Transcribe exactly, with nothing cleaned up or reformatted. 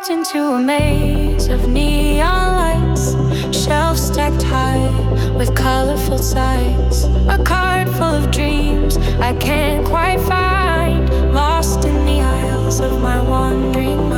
into a maze of neon lights, shelves stacked high with colorful sights. A card full of dreams I can't quite find, lost in the aisles of my wandering mind.